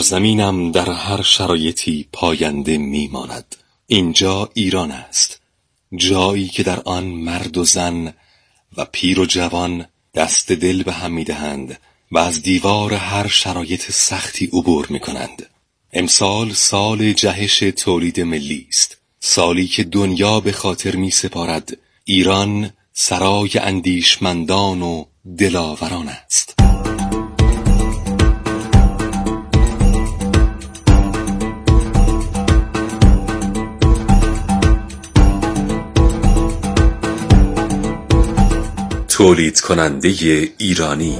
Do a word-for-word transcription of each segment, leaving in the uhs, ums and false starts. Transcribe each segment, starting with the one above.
سرزمینم در هر شرایطی پاینده میماند. اینجا ایران است، جایی که در آن مرد و زن و پیر و جوان دست دل به هم میدهند و از دیوار هر شرایط سختی عبور میکنند. امسال سال جهش تولید ملی است، سالی که دنیا به خاطر می سپارد ایران سرای اندیشمندان و دلاوران است. تولید کننده ایرانی.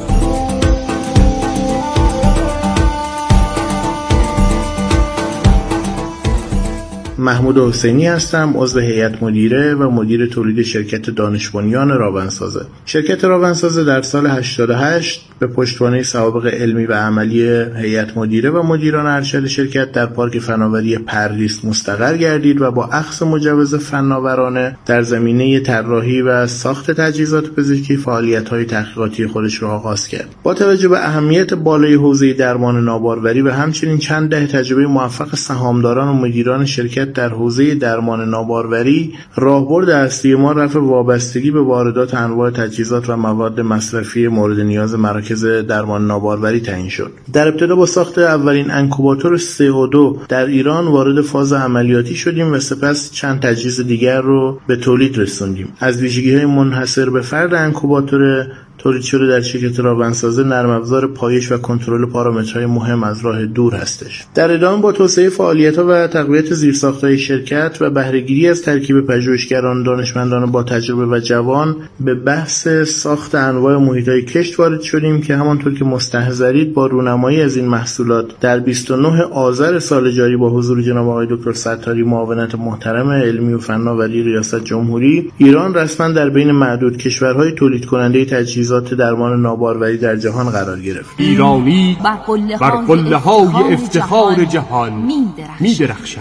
محمود حسینی هستم، عضو هیئت مدیره و مدیر تولید شرکت دانش بنیان راونسازه. شرکت راونسازه در سال هشتاد و هشت به پشتوانه سوابق علمی و عملی هیئت مدیره و مدیران ارشد شرکت در پارک فناوری پردیس مستقر گردید و با اخذ مجوز فناورانه در زمینه طراحی و ساخت تجهیزات پزشکی فعالیت‌های تحقیقاتی خودش را آغاز کرد. با توجه به اهمیت بالای حوزه درمان ناباروری و همچنین چند دهه تجربه موفق سهامداران و مدیران شرکت در حوزه درمان ناباروری، راهبرد اصلی ما رفع وابستگی به واردات انواع تجهیزات و مواد مصرفی مورد نیاز مراکز درمان ناباروری تعیین شد. در ابتدا با ساخت اولین انکوباتور سی او دو در ایران وارد فاز عملیاتی شدیم و سپس چند تجهیز دیگر رو به تولید رسوندیم. از ویژگی‌های منحصر به فرد انکوباتور تولید شده در شرکت راونسازه نرم افزار پایش و کنترل پارامترهای مهم از راه دور هستش. در ادامه با توسعه فعالیت‌ها و تقویت زیرساخت‌های شرکت و بهره‌گیری از ترکیب پژوهشگران دانشمندان با تجربه و جوان به بحث ساخت انواع محیط‌های کشت وارد شدیم که همانطور که مستحضرید با رونمایی از این محصولات در بیست و نه آذر سال جاری با حضور جناب آقای دکتر ستاری معاونت محترم علمی و فناوری ریاست جمهوری، ایران رسما در بین معدود کشورهای تولید کننده تجهیزات درمان ناباروری در جهان قرار گرفت. ایرانی بر قله‌های افتخار جهان می درخشد.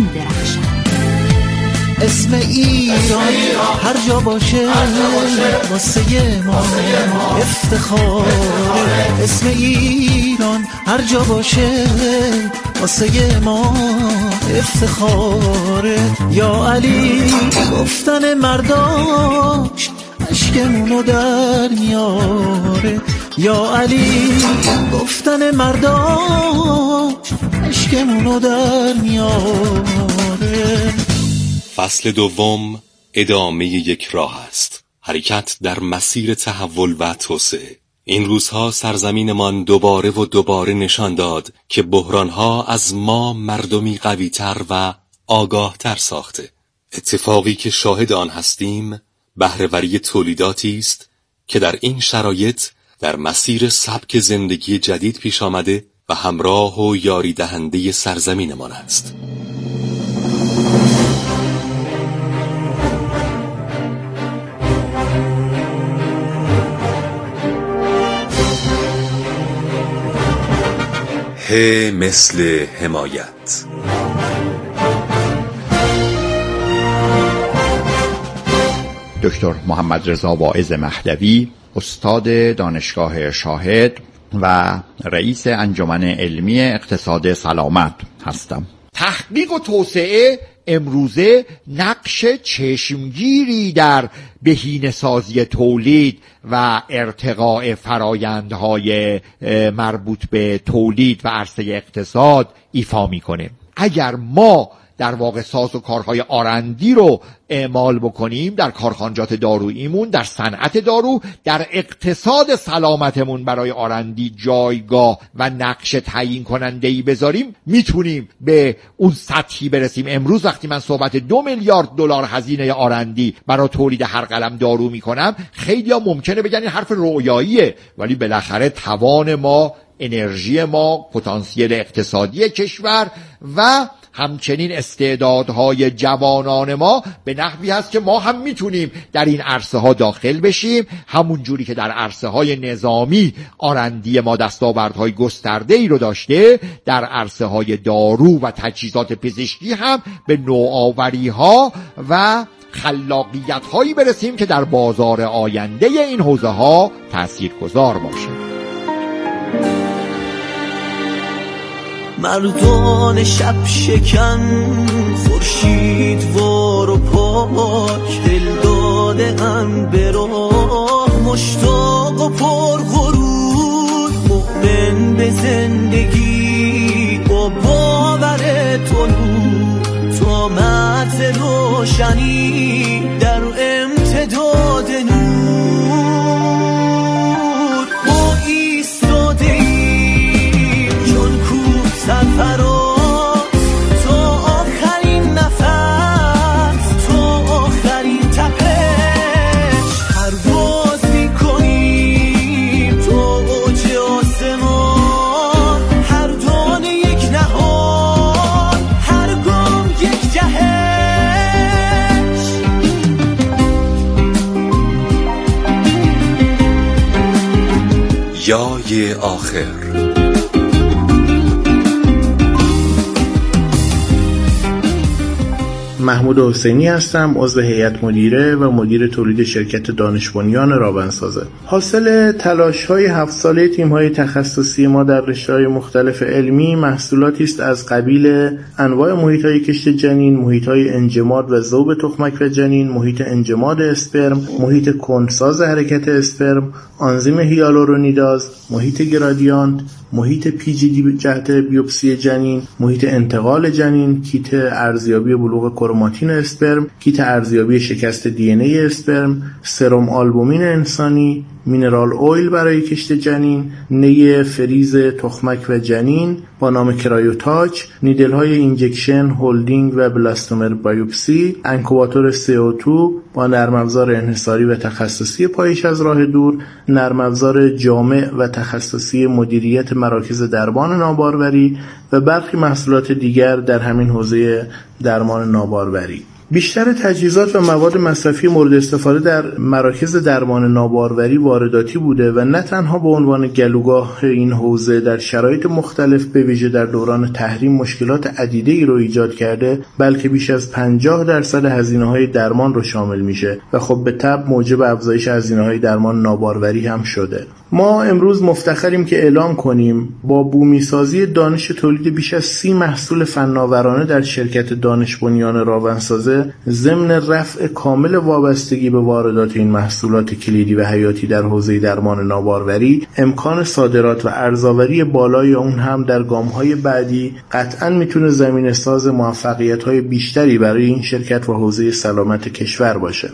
اسم ایران هر جا باشه واسه ما افتخار. اسم ایران هر جا باشه واسه ما افتخار. یا علی گفتن مرداش عشقمونو در میاره. یا علی گفتن مرداش عشقمونو در میاره. فصل دوم ادامه یک راه است، حرکت در مسیر تحول و توسعه. این روزها سرزمینمان دوباره و دوباره نشان داد که بحرانها از ما مردمی قوی‌تر و آگاه‌تر ساخته. اتفاقی که شاهد آن هستیم بهره‌وری تولیداتی است که در این شرایط در مسیر سبک زندگی جدید پیش آمده و همراه و یاری دهنده سرزمینمان است. ه مثل حمایت. دکتر محمد رضا واعظ مهدوی، استاد دانشگاه شاهد و رئیس انجمن علمی اقتصاد سلامت هستم. تحقیق و توسعه امروزه نقش چشمگیری در بهینه‌سازی تولید و ارتقاء فرایندهای مربوط به تولید و عرصه اقتصاد ایفا میکنه. اگر ما در واقع ساز و کارهای آرندی رو اعمال بکنیم در کارخانجات داروییمون، در صنعت دارو، در اقتصاد سلامتمون برای آرندی جایگاه و نقش تعیین کننده‌ای بذاریم، میتونیم به اون سطحی برسیم. امروز وقتی من صحبت دو میلیارد دلار هزینه آرندی برای تولید هر قلم دارو میکنم، خیلی‌ها ممکنه بگن این حرف رویاییه، ولی بالاخره توان ما، انرژی ما، پتانسیل اقتصادی کشور و همچنین استعدادهای جوانان ما به نحوی هست که ما هم میتونیم در این عرصه ها داخل بشیم، همون جوری که در عرصه های نظامی آرندی ما دستاوردهای گسترده ای رو داشته، در عرصه های دارو و تجهیزات پزشکی هم به نوآوری ها و خلاقیت هایی برسیم که در بازار آینده این حوزه ها تاثیرگذار باشه. مردان شب شکن خورشید وار و پاک دل داده ام به راه مشتاق و پرغرور مؤمن به زندگی با باور تو تا مدز روشنی در امتداد نور ما ایستاده ایم چون کوه سرفراز تا آخرین نفس تا آخرین تپش پرواز میکنیم تا اوج آسمان هر دانه یک نهاد هر گام یک جهش یای آخر. محمود حسینی هستم، عضو هیئت مدیره و مدیر تولید شرکت دانش بنیان راونسازه. حاصل تلاش‌های هفت ساله تیم‌های تخصصی ما در رشته‌های مختلف علمی محصولاتی است از قبیل انواع محیط‌های کشت جنین، محیط‌های انجماد و ذوب تخمک و جنین، محیط انجماد اسپرم، محیط کندساز حرکت اسپرم، آنزیم هیالورونیداز، محیط گرادیانت، محیط پی جی دی جهت بیوپسی جنین، محیط انتقال جنین، کیت ارزیابی بلوغ کروماتین اسپرم، کیت ارزیابی شکست دی ان ای اسپرم، سرم آلبومین انسانی، مینرال اویل برای کشت جنین، نی فریز تخمک و جنین با نام کرایوتاچ، نیدل های اینجکشن، هولدینگ و بلاستومر بایوپسی، انکوباتور سی او دو با نرم افزار انحصاری و تخصصی پایش از راه دور، نرم افزار جامع و تخصصی مدیریت مراکز درمان ناباروری و برخی محصولات دیگر در همین حوزه درمان ناباروری. بیشتر تجهیزات و مواد مصرفی مورد استفاده در مراکز درمان ناباروری وارداتی بوده و نه تنها به عنوان گلوگاه این حوزه در شرایط مختلف به ویژه در دوران تحریم مشکلات عدیده‌ای رو ایجاد کرده، بلکه بیش از پنجاه درصد هزینه‌های درمان رو شامل میشه و خب به تبع موجب افزایش هزینه‌های درمان ناباروری هم شده. ما امروز مفتخریم که اعلام کنیم با بومیسازی دانش تولید بیش از سی محصول فناورانه در شرکت دانش بنیان راونسازه ضمن رفع کامل وابستگی به واردات این محصولات کلیدی و حیاتی در حوزه درمان ناباروری، امکان صادرات و ارزآوری بالای اون هم در گام‌های بعدی قطعاً میتونه زمینه ساز موفقیت‌های بیشتری برای این شرکت و حوزه سلامت کشور باشه.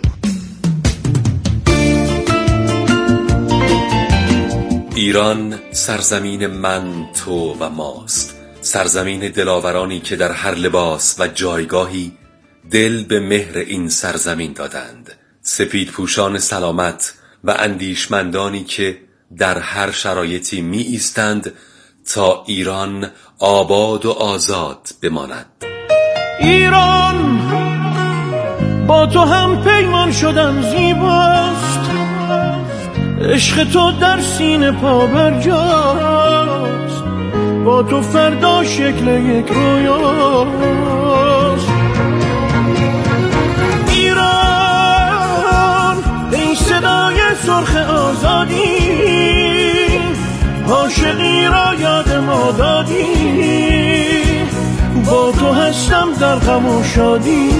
ایران سرزمین من، تو و ماست، سرزمین دلاورانی که در هر لباس و جایگاهی دل به مهر این سرزمین دادند، سپید پوشان سلامت و اندیشمندانی که در هر شرایطی می ایستند تا ایران آباد و آزاد بماند. ایران با تو هم پیمان شدم زیباست، عشق تو در سینه پا برجاست، با تو فردا شکل یک رویاست. ایران ای صدای سرخ آزادی، عاشقی را یاد ما دادی، با تو هستم در غم و شادی.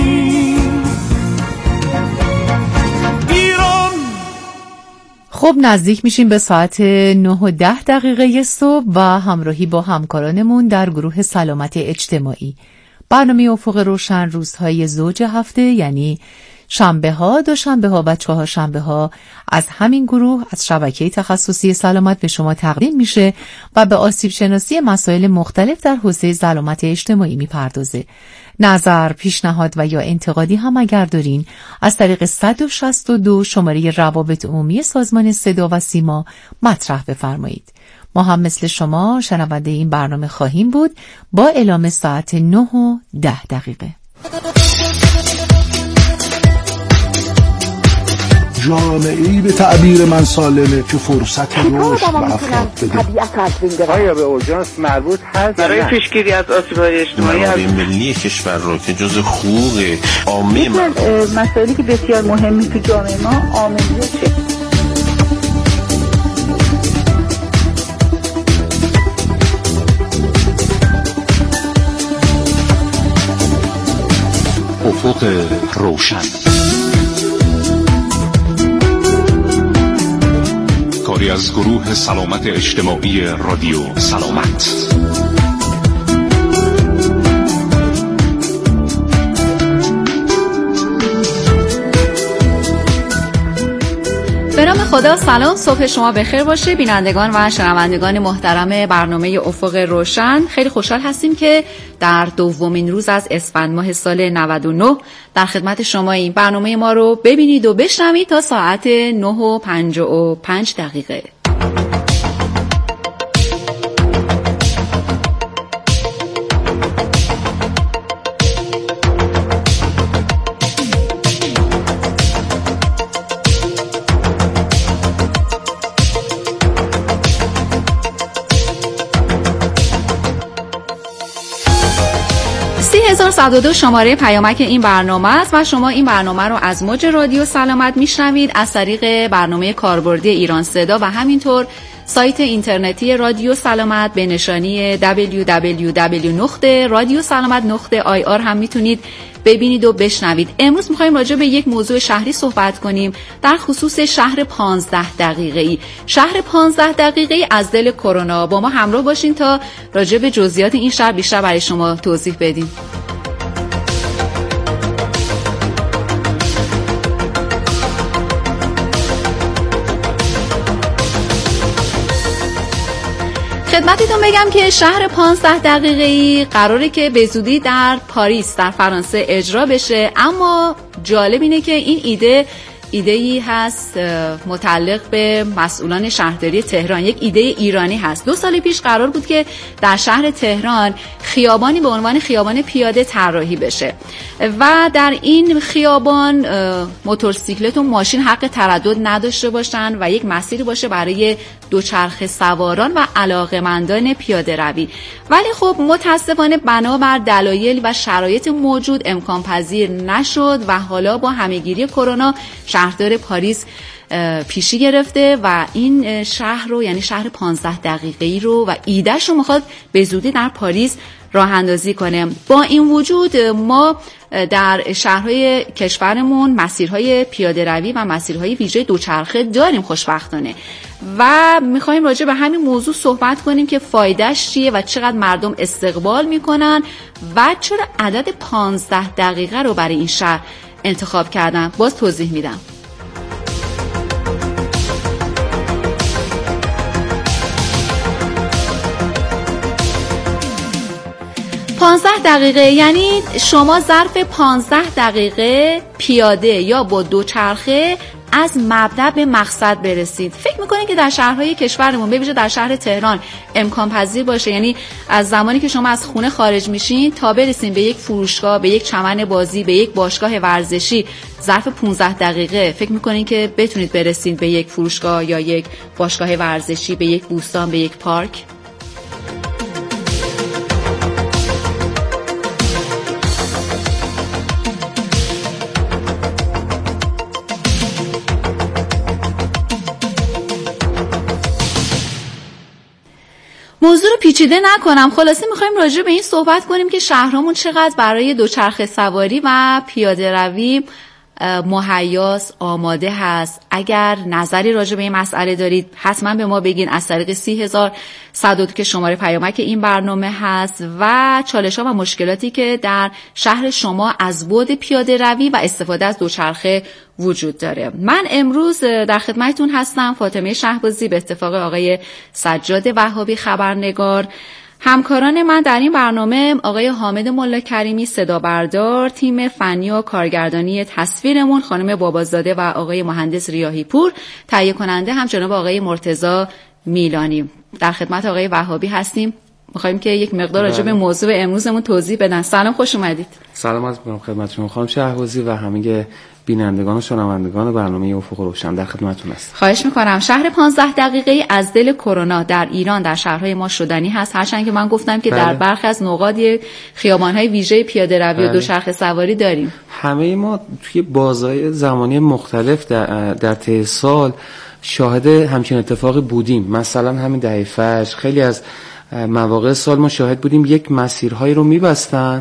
خب نزدیک میشیم به ساعت نه و ده دقیقه صبح و همراهی با همکارانمون در گروه سلامت اجتماعی. برنامه افق روشن روزهای زوج هفته، یعنی شنبه ها، دوشنبه ها و چهارشنبه ها از همین گروه از شبکه تخصصی سلامت به شما تقدیم میشه و به آسیب شناسی مسائل مختلف در حوزه سلامت اجتماعی میپردازه. نظر، پیشنهاد و یا انتقادی هم اگر دارین از طریق صد و شصت و دو شماره روابط عمومی سازمان صدا و سیما مطرح بفرمایید. ما هم مثل شما شنونده این برنامه خواهیم بود با اعلام ساعت نه و ده دقیقه. جامعه‌ای به تعبیر من سالمه که فرصت رشد به افراد بده. آیا به اورژانس مربوط هست برای پیشگیری از آسیب‌های اجتماعی از ملی کشور رو که جز حقوق عامه مسائلی که بسیار مهمی تو جامعه ما عاملیته. افق روشن، کاری از گروه سلامت اجتماعی رادیو سلامت. به نام خدا، سلام، صبح شما بخیر باشه بینندگان و شنوندگان محترم برنامه افق روشن. خیلی خوشحال هستیم که در دومین روز از اسفند ماه سال نود و نه در خدمت شما این برنامه ما رو ببینید و بشنوید تا ساعت نه و پنجاه و پنج دقیقه. سی هزار و صد و دو شماره پیامک این برنامه است و شما این برنامه رو از موج رادیو سلامت میشنوید از طریق برنامه کاربردی ایران صدا و همینطور سایت اینترنتی رادیو سلامت به نشانی دبلیو دبلیو دبلیو نقطه رادیو سلامت نقطه آی آر هم میتونید ببینید و بشنوید. امروز میخوایم راجع به یک موضوع شهری صحبت کنیم، در خصوص شهر پانزده دقیقه‌ای. شهر پانزده دقیقه‌ای از دل کرونا. با ما همراه باشین تا راجع به جزئیات این شهر بیشتر برای شما توضیح بدیم. خدمتتون بگم که شهر پانزده دقیقه‌ای قراره که به زودی در پاریس در فرانسه اجرا بشه، اما جالب اینه که این ایده ایده‌ای هست متعلق به مسئولان شهرداری تهران، یک ایده ایرانی هست. دو سال پیش قرار بود که در شهر تهران خیابانی به عنوان خیابان پیاده طراحی بشه و در این خیابان موتورسیکلت و ماشین حق تردد نداشته باشن و یک مسیری باشه برای دوچرخه سواران و علاقه‌مندان پیاده روی. ولی خب متاسفانه بنابر دلایل و شرایط موجود امکان پذیر نشد و حالا با همهگیری کرونا شهردار پاریس پیشی گرفته و این شهر رو، یعنی شهر پانزده دقیقه‌ای رو و ایدهش رو میخواد به زودی در پاریس راه اندازی کنه. با این وجود ما در شهرهای کشورمون مسیرهای پیاده روی و مسیرهای ویژه دوچرخه داریم خوشبختانه و میخوایم راجع به همین موضوع صحبت کنیم که فایدهش چیه و چقدر مردم استقبال میکنن و چرا عدد پانزده دقیقه رو برای این شهر انتخاب کردن. باز توضیح میدم. پانزده دقیقه یعنی شما ظرف پانزده دقیقه پیاده یا با دوچرخه از مبدأ به مقصد برسید. فکر میکنید که در شهرهای کشورمون به ویژه در شهر تهران امکان پذیر باشه؟ یعنی از زمانی که شما از خونه خارج میشین تا برسین به یک فروشگاه، به یک چمن بازی، به یک باشگاه ورزشی ظرف پانزده دقیقه فکر میکنید که بتونید برسید به یک فروشگاه یا یک باشگاه ورزشی، به یک بوستان، به یک پارک؟ موضوع رو پیچیده نکنم، خلاصه میخوایم راجع به این صحبت کنیم که شهرامون چقدر برای دوچرخه سواری و پیاده روی مهیاس، آماده هست. اگر نظری راجع به این مسئله دارید حتما به ما بگین از طریق سی هزار و صد و دو که شماره پیامک این برنامه هست و چالش‌ها و مشکلاتی که در شهر شما از بعد پیاده روی و استفاده از دوچرخه وجود داره. من امروز در خدمتتون هستم، فاطمه شهبازی، به اتفاق آقای سجاد وهابی خبرنگار. همکاران من در این برنامه آقای حامد ملا کریمی صدا بردار، تیم فنی و کارگردانی تصویرمون خانم بابازاده و آقای مهندس ریاحی پور، تهیه کننده هم جناب آقای مرتضی میلانی. در خدمت آقای وهابی هستیم. می‌خوایم که یک مقدار راجع به موضوع امروزمون توضیح بدن. سلام، خوش اومدید. سلام عرض می‌کنم خدمت شما خانم شهبازی و همه بینندگان و شنوندگان برنامه افق روشن. در خدمتتون هستم. خواهش می‌کنم. شهر پانزده دقیقه‌ای از دل کرونا در ایران در شهرهای ما شدنی هست، هرچند که من گفتم که بله. در برخی از نقاط خیابان‌های ویژه پیاده روی بله. و دوچرخه سواری داریم. همه ما توی بازهای زمانی مختلف در در طی سال شاهد همچین اتفاقی بودیم. مثلا همین دهه فجر خیلی از مواقع سال ما شاهد بودیم یک مسیرهایی رو می‌بستن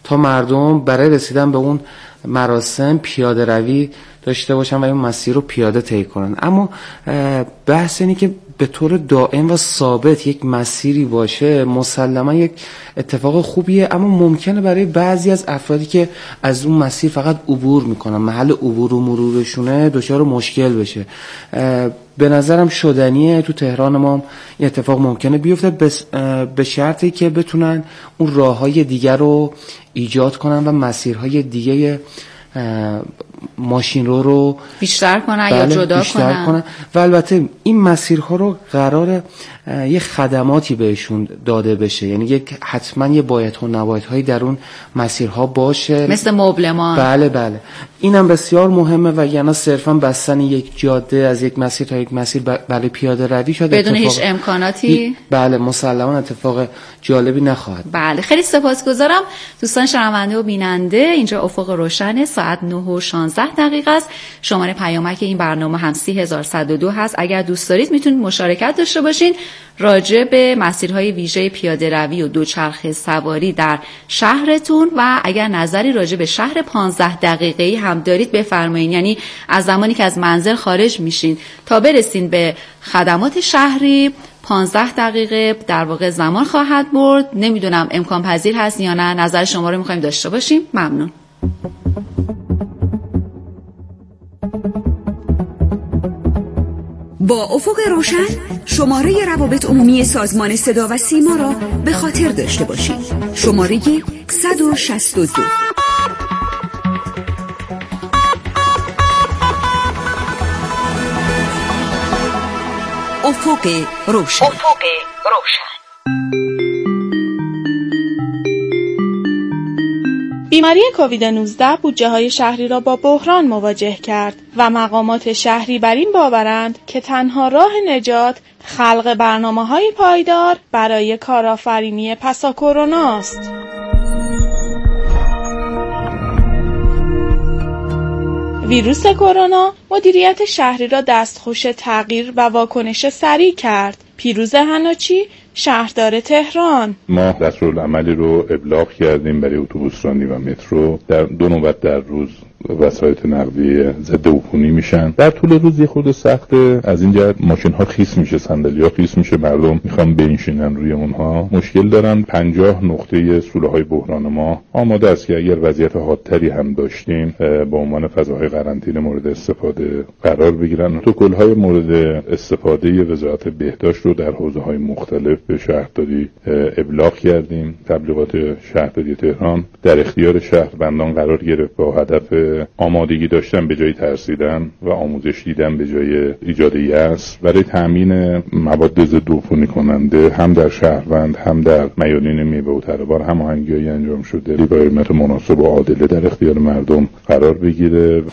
تا مردم برای رسیدن به اون مراسم پیاده روی داشته باشن و این مسیر رو پیاده طی کنن. اما بحث اینه که به طور دائم و ثابت یک مسیری باشه مسلما یک اتفاق خوبیه، اما ممکنه برای بعضی از افرادی که از اون مسیر فقط عبور میکنن، محل عبور و مرورشونه، دچار مشکل بشه. به نظرم شدنیه تو تهران ما این اتفاق ممکنه بیفته، به شرطی که بتونن اون راههای دیگر رو ایجاد کنن و مسیرهای دیگه ماشین رو رو بیشتر کنن بله یا جدا بیشتر کنن. کنن و البته این مسیرها رو قراره یه خدماتی بهشون داده بشه، یعنی یک حتما یه باید و نباید هایی در اون مسیرها باشه مثل مبلمان. بله بله اینم بسیار مهمه و یعنی صرفا بستن یک جاده از یک مسیر تا یک مسیر برای پیاده روی شده بدون هیچ امکاناتی بله مسلما اتفاق جالبی نخواهد. بله خیلی سپاسگزارم دوستان شنونده و بیننده. اینجا افق روشن، ساعت نه و شانزده دقیقه است. شماره پیامک این برنامه هم سی هزار و صد و دو هست. اگر دوست دارید میتونید مشارکت داشته باشین راجع به مسیرهای ویژه پیاده روی و دوچرخه سواری در شهرتون و اگر نظری راجع به شهر پانزده دقیقه‌ای هم دارید بفرمایید، یعنی از زمانی که از منزل خارج میشین تا برسین به خدمات شهری پانزده دقیقه در واقع زمان خواهد برد. نمیدونم امکان پذیر هست یا نه، نظر شما رو میخوایم داشته باشیم. ممنون. با افق روشن شماره روابط عمومی سازمان صدا و سیما را به خاطر داشته باشید. شماره صد و شصت و دو. افق روشن. افق روشن. بیماری کووید نوزده بودجه های شهری را با بحران مواجه کرد و مقامات شهری بر این باورند که تنها راه نجات خلق برنامه های پایدار برای کارآفرینی پسا کرونا است. ویروس کرونا مدیریت شهری را دستخوش تغییر و واکنش سریع کرد. پیروز حناچی، شهردار تهران: ما دستورالعملی رو ابلاغ کردیم برای اتوبوسرانی و مترو. در دو نوبت در روز وسایط نقلیه ضد عفونی میشن. در طول روز یه خورده سخته، از این جهت ماشین ها خیس میشه، صندلی ها خیس میشه، مردم میخوان بنشینن روی اونها، مشکل دارن. پنجاه نقطه سوله های بحران ما آماده است که اگر وضعیت حادتری هم داشتیم با عنوان فضاهای قرنطینه مورد استفاده قرار بگیرن. پروتکل های مورد استفاده وزارت بهداشت رو در حوزه های مختلف به شهرداری ابلاغ کردیم. تبلیغات شهرداری تهران در اختیار شهروندان قرار گرفت با هدف آمادگی داشتن به جای ترسیدن و آموزش دیدن به جای ایجاد یأس برای تامین مواد ضد عفونی کننده هم در شهروند هم در میادین میوه و تربار هماهنگی‌هایی انجام شده با قیمت مناسب و عادل در اختیار مردم قرار بگیره.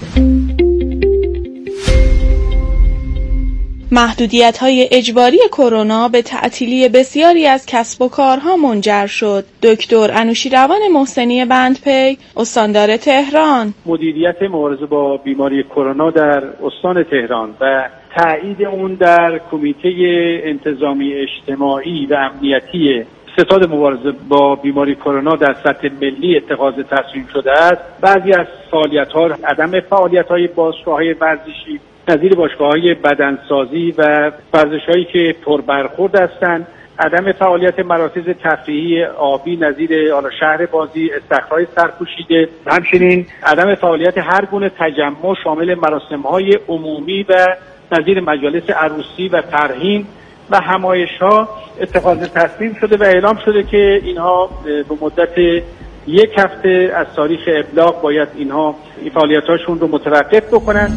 محدودیت‌های اجباری کرونا به تعطیلی بسیاری از کسب و کارها منجر شد. دکتر انوشیروان محسنی بندپی، استاندار تهران: مدیریت مبارزه با بیماری کرونا در استان تهران و تایید اون در کمیته انتظامی اجتماعی و امنیتی ستاد مبارزه با بیماری کرونا در سطح ملی اتخاذ تصمیم شده است. بعضی از فعالیت‌ها، عدم فعالیت‌های باشگاه‌های ورزشی نظیر باشگاه‌های بدنسازی و ورزش‌هایی که پربرخورد هستند، عدم فعالیت مراکز تفریحی آبی نظیر شهر بازی، استخرهای سرپوشیده، همچنین عدم فعالیت هر گونه تجمع شامل مراسم‌های عمومی و نظیر مجالس عروسی و ترحیم و همایش‌ها اتخاذ تصمیم شده و اعلام شده که اینها به مدت یک هفته از تاریخ ابلاغ باید اینها این فعالیت‌هاشون رو متوقف بکنن.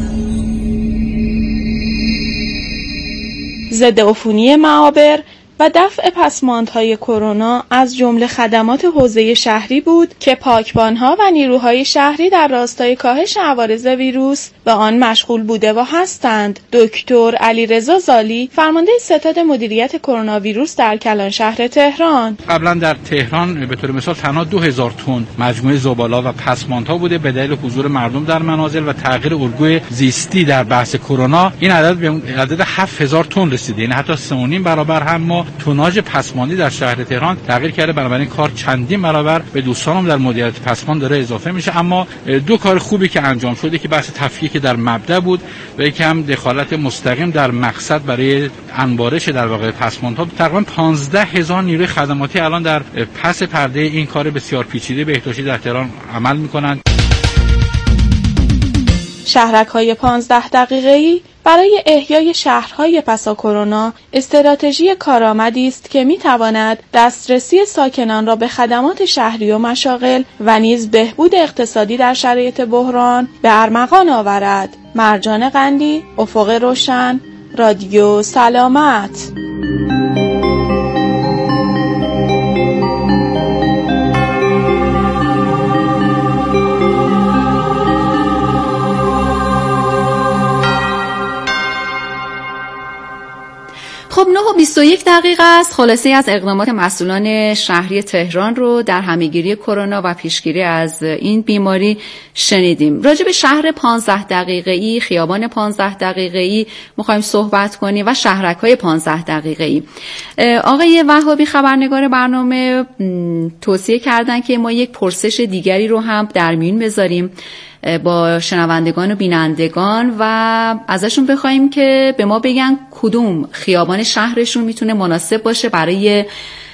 ضد عفونی معابر و دفع پسماندهای کرونا از جمله خدمات حوزه شهری بود که پاکبانها و نیروهای شهری در راستای کاهش عوارض ویروس به آن مشغول بوده و هستند. دکتر علیرضا زالی، فرمانده ستاد مدیریت کرونا ویروس در کلان شهر تهران: قبلا در تهران به طور مثال تنها دو هزار تن مجموعه زباله و پسماندها بوده به دلیل حضور مردم در منازل و تغییر الگوی زیستی در بحث کرونا. این عدد به عدد هفت هزار تن رسیده، یعنی حتی سه و نیم برابر هم ما توناژ پسماندی در شهر تهران تغییر کرده، بنابراین کار چندین برابر به دوستانم در مدیریت پسماند داره اضافه میشه. اما دو کار خوبی که انجام شده که بحث تفکیک در مبدا بود و یکم دخالت مستقیم در مقصد برای انبارش در واقع پسماندها. تقریبا پانزده هزار نیروی خدماتی الان در پس پرده این کار بسیار پیچیده بهداشتی در تهران عمل میکنند. شهرک‌های پانزده دقیقه‌ای برای احیای شهرهای پسا کرونا استراتژی کارآمدی است که می‌تواند دسترسی ساکنان را به خدمات شهری و مشاغل و نیز بهبود اقتصادی در شرایط بحران به ارمغان آورد. مرجان قندی، افق روشن، رادیو سلامت. خب نه و بیست و یک دقیقه است. خلاصه از اقدامات مسئولان شهری تهران رو در همه‌گیری کرونا و پیشگیری از این بیماری شنیدیم. راجع به شهر پانزده دقیقه‌ای، خیابان پانزده دقیقه‌ای می‌خوایم صحبت کنیم و شهرک‌های پانزده دقیقه‌ای. آقای وهابی خبرنگار برنامه توصیه کردن که ما یک پرسش دیگری رو هم در میون بذاریم با شنوندگان و بینندگان و ازشون بخوایم که به ما بگن کدوم خیابان شهرشون میتونه مناسب باشه برای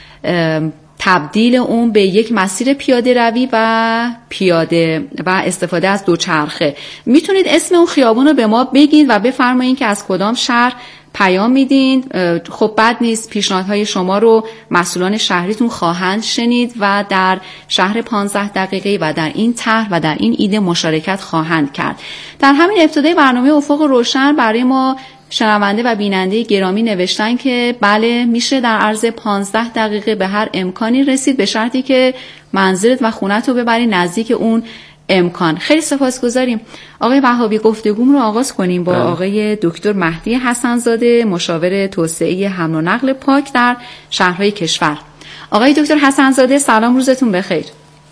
تبدیل اون به یک مسیر پیاده روی و پیاده و استفاده از دوچرخه. میتونید اسم اون خیابون رو به ما بگید و بفرمایید که از کدام شهر پیام میدین. خب بد نیست، پیشنهادهای شما رو مسئولان شهریتون خواهند شنید و در شهر پانزده دقیقه‌ای و در این طرح و در این ایده مشارکت خواهند کرد. در همین ابتدای برنامه افق روشن برای ما شنونده و بیننده گرامی نوشتن که بله میشه در عرض پانزده دقیقه به هر امکانی رسید، به شرطی که منزلت و خونت رو ببری نزدیک اون امکان. خیلی سپاسگزاریم. آقای وهابی، گفتگوم رو آغاز کنیم با آقای دکتر مهدی حسن‌زاده، مشاور توسعه حمل و نقل پاک در شهرهای کشور. آقای دکتر حسن‌زاده سلام، روزتون بخیر.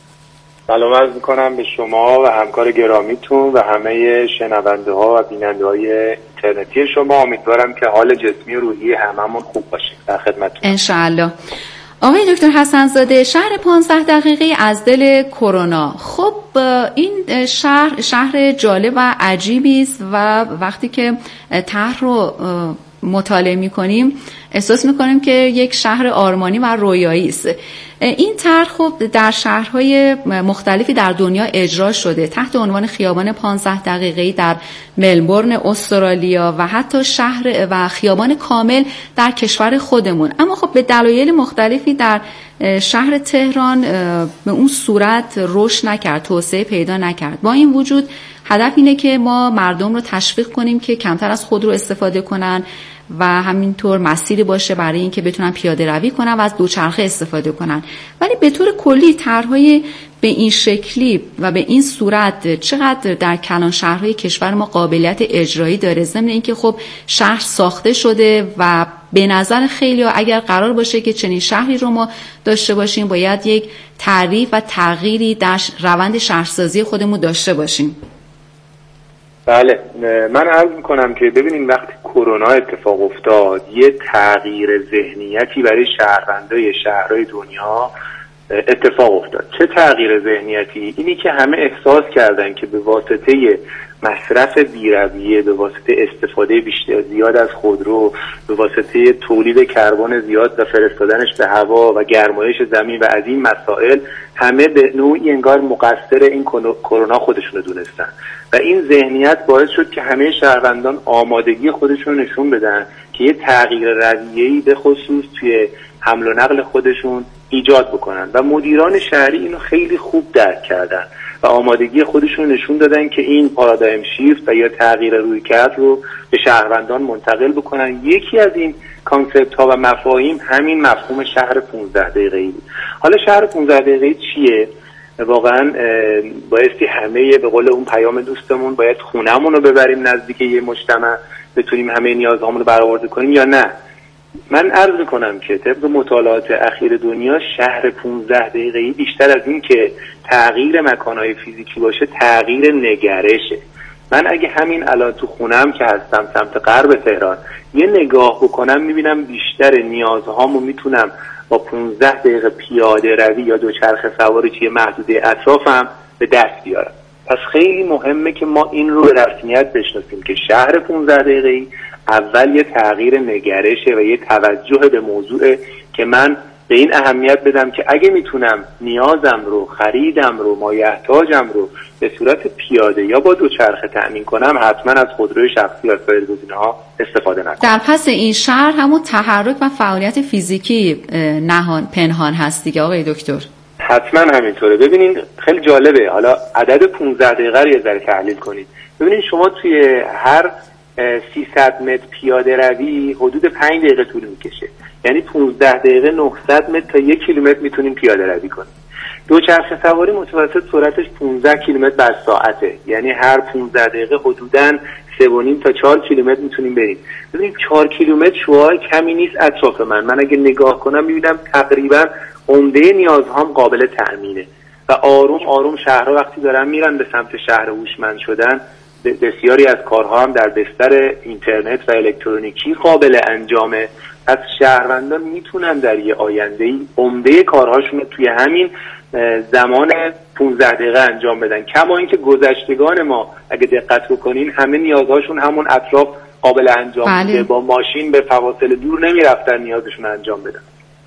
سلام عرض می‌کنم به شما و همکار گرامیتون و همه شنونده ها و بیننده های اینترنتی شما. امیدوارم که حال جسمی و روحی هممون خوب باشه. در خدمتتون ان شاء الله. آقای دکتر حسن‌زاده، شهر پانزده دقیقه از دل کرونا. خب این شهر شهر جالب و عجیبی است و وقتی که طرح رو مطالعه می‌کنیم احساس می‌کنیم که یک شهر آرمانی و رویایی است. این طرح خب در شهرهای مختلفی در دنیا اجرا شده تحت عنوان خیابان پانزده دقیقه‌ای در ملبورن استرالیا و حتی شهر و خیابان کامل در کشور خودمون. اما خب به دلایل مختلفی در شهر تهران به اون صورت رشد نکرد، توسعه پیدا نکرد. با این وجود هدف اینه که ما مردم رو تشویق کنیم که کمتر از خودرو استفاده کنن و همینطور مسیری باشه برای اینکه بتونن پیاده روی کنن و از دوچرخه استفاده کنن. ولی به طور کلی طرح‌های به این شکلی و به این صورت چقدر در کلان شهرهای کشور ما قابلیت اجرایی داره، ضمن اینکه خب شهر ساخته شده و به نظر خیلی‌ها اگر قرار باشه که چنین شهری رو ما داشته باشیم باید یک تعریف و تغییری در روند شهرسازی خودمون داشته باشیم. بله، من عرض میکنم که ببینید وقتی کرونا اتفاق افتاد یه تغییر ذهنیتی برای شهروندای شهرهای دنیا اتفاق افتاد. چه تغییر ذهنیتی؟ اینی که همه احساس کردن که به واسطه مصرف بی‌رویه، به واسطه استفاده بیشتر زیاد از خودرو، به واسطه تولید کربن زیاد و فرستادنش به هوا و گرمایش زمین و از این مسائل همه به نوعی انگار مقصر این کرونا خودشونو دونستن و این ذهنیت باعث شد که همه شهروندان آمادگی خودشون نشون بدن که یه تغییر رویه‌ای به خصوص توی حمل و نقل خودشون ایجاد بکنن و مدیران شهری اینو خیلی خوب درک کردن و آمادگی خودشون نشون دادن که این پارادایم شیفت و یا تغییر رویکرد رو به شهروندان منتقل بکنن. یکی از این کانسپت ها و مفاهیم همین مفهوم شهر پانزده دقیقه‌ای بود. حالا شهر پانزده دقیقه‌ای چیه؟ واقعا بایستی همه به قول اون پیام دوستمون باید خونمون رو ببریم نزدیک یه مجتمع بتونیم همه نیازهامون رو برآورده کنیم یا نه؟ من عرض میکنم که طبق مطالعات اخیر دنیا شهر پانزده دقیقه‌ای بیشتر از این که تغییر مکانهای فیزیکی باشه تغییر نگرشه. من اگه همین الان تو خونم که هستم سمت غرب تهران یه نگاه بکنم میبینم بیشتر نیازهامو میتونم با پونزده دقیقه پیاده روی یا دوچرخه سواری توی محدوده اطرافم به دست بیارم. پس خیلی مهمه که ما این رو به رسمیت بشناسیم که شهر پونزده دقیقه‌ای اول یه تغییر نگرشه و یه توجه به موضوع که من به این اهمیت بدم که اگه میتونم نیازم رو، خریدم رو، مایحتاجم رو به صورت پیاده یا با دوچرخه تأمین کنم، حتما از خودروی شخصی یا سایر گزینه‌ها استفاده نکنم. در پس این شهر همون تحرک و فعالیت فیزیکی نهان پنهان هست دیگه آقای دکتر. حتما همینطوره. ببینین خیلی جالبه، حالا عدد پونزده دقیقه رو یه ذره تحلیل کنید. ببینین شما توی هر سیصد متر پیاده روی حدود پنج دقیقه طول میکشه، یعنی پانزده دقیقه نهصد متر تا یک کیلومتر میتونیم پیاده روی کنیم. دوچرخه سواری متوسط سرعتش پانزده کیلومتر بر ساعته، یعنی هر پانزده دقیقه حدوداً سه و نیم تا چهار کیلومتر میتونیم بریم. ببینید چهار کیلومتر شعاع کمی نیست اطراف من. من اگه نگاه کنم میبینم تقریبا عمده نیازهام قابل تأمینه و آروم آروم شهرها وقتی دارن میرن به سمت شهر هوشمند شدن، بسیاری از کارها هم در بستر اینترنت و الکترونیکی قابل انجامه. از شهروندان میتونن در یه آینده‌ای عمده کارهاشون رو توی همین زمان پانزده دقیقه انجام بدن، کما اینکه گذشتگان ما اگه دقت بکنین همه نیازهاشون همون اطراف قابل انجام بله. بوده، با ماشین به فواصل دور نمیرفتن نیازشون رو انجام بدن.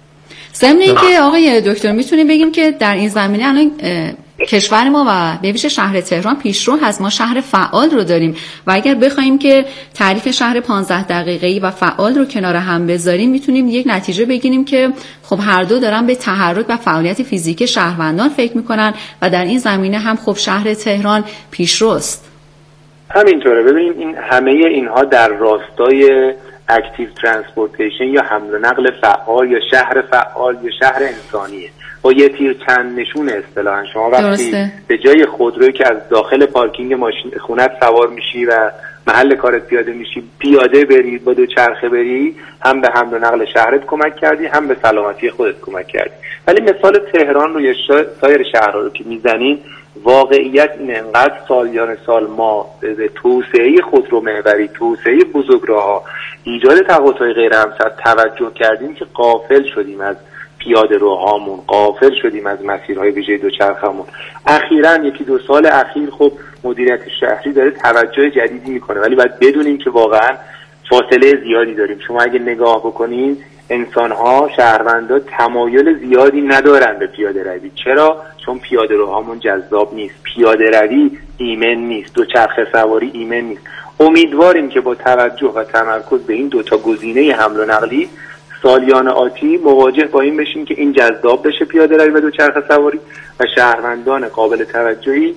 ضمن اینکه آقای دکتر میتونیم بگیم که در این زمینه الان کشور ما و به ویژه شهر تهران پیشرو هست. ما شهر فعال رو داریم و اگر بخوایم که تعریف شهر پانزده دقیقه‌ای و فعال رو کنار هم بذاریم میتونیم یک نتیجه بگیریم که خب هر دو دارن به تحرک و فعالیت فیزیکی شهروندان فکر میکنن و در این زمینه هم خب شهر تهران پیشروست. همینطوره. ببینیم این همه اینها در راستای اکتیو ترانسپورتیشن یا حمل و نقل فعال یا شهر فعال یا شهر انسانیه. با یه تیر چند نشون اصطلاحاً شما وقتی درسته. به جای خودرویی که از داخل پارکینگ ماشین خونت سوار میشی و محل کارت پیاده میشی پیاده بری، با دو چرخه بری، هم به حمل و نقل شهرت کمک کردی هم به سلامتی خودت کمک کردی. ولی مثال تهران رو یا سایر شهرها رو که میزنین، واقعیت این انقدر سالیان سال ما به توسعه خودرو محوری، توسعه بزرگراه‌ها، ایجاد تقاطع غیر همسد توجه کردیم که غافل شدیم از پیاده روهامون، غافل شدیم از مسیرهای ویژه دوچرخه‌مون. اخیراً یکی دو سال اخیر خب مدیریت شهری داره توجه جدیدی میکنه، ولی باید بدونیم که واقعاً فاصله زیادی داریم. شما اگه نگاه بکنین انسان‌ها، شهروندا تمایل زیادی ندارن به پیاده روی. چرا؟ چون پیاده روهامون جذاب نیست، پیاده روی ایمن نیست، دوچرخه سواری ایمن نیست. امیدواریم که با توجه و تمرکز به این دوتا گزینه حمل و نقلی سالیان آتی مواجه با این بشیم که این جذاب بشه پیاده روی و دوچرخه سواری و شهروندان قابل توجهی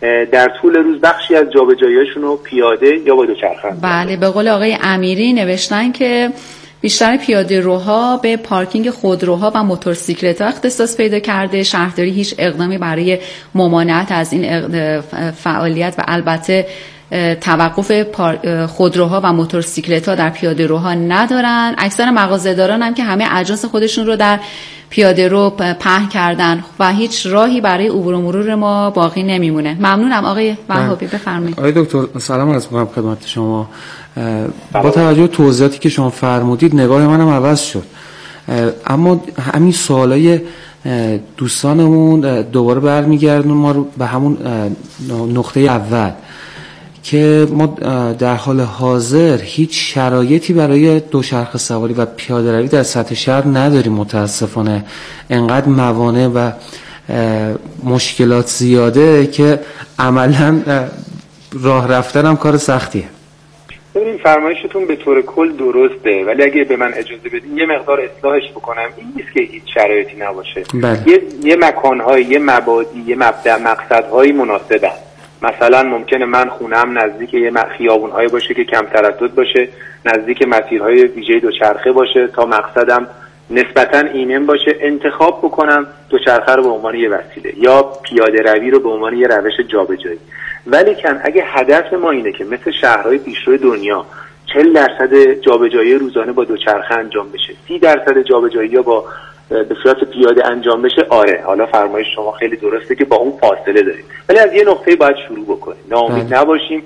در طول روز بخشی از جابجایی‌هاشون رو پیاده یا با دوچرخه. بله، به قول آقای امیری نوشتن که بیشتر پیاده روها به پارکینگ خودروها و موتورسیکلت‌ها اختصاص پیدا کرده. شهرداری هیچ اقدامی برای ممانعت از این فعالیت و البته توقف خودروها و موتورسیکلت‌ها در پیاده روها ندارن. اکثر مغازه‌داران هم که همه اجناس خودشون رو در پیاده رو پهن کردن و هیچ راهی برای عبور و مرور ما باقی نمیمونه. ممنونم آقای وهابی، بفرمایید. آقای دکتر سلام عرض می‌کنم خدمت شما. با توجه به توضیحاتی که شما فرمودید نگاه منم عوض شد، اما همین سوالای دوستانمون دوباره برمیگردون ما رو به همون نقطه اول که ما در حال حاضر هیچ شرایطی برای دوچرخه سواری و پیاده روی در سطح شهر نداریم. متاسفانه انقدر موانع و مشکلات زیاده که عملا راه رفتن هم کار سختیه. ببین فرمایشتون به طور کل درسته، ولی اگه به من اجازه بدین یه مقدار اصلاحش بکنم. این نیست که هیچ شرایطی نباشه. یه یه مکان‌های، یه مبادی، یه مبدأ مقصدهای مناسبه. مثلا ممکنه من خونم نزدیک یه خیابون‌های باشه که کم تردد باشه، نزدیک مسیرهای ویژه دوچرخه باشه تا مقصدم نسبتاً ایمن باشه، انتخاب بکنم دوچرخه رو به عنوان یه وسیله یا پیاده روی رو به عنوان یه روش جابجایی. ولی کن اگه هدف ما اینه که مثل شهرهای پیشرو دنیا چهل درصد جابجایی روزانه با دوچرخه انجام بشه، سی درصد جابجایی ها با به صورت پیاده انجام بشه، آره حالا فرمایش شما خیلی درسته که با اون فاصله داریم، ولی از یه نقطه باید شروع بکنیم. ناامید نباشیم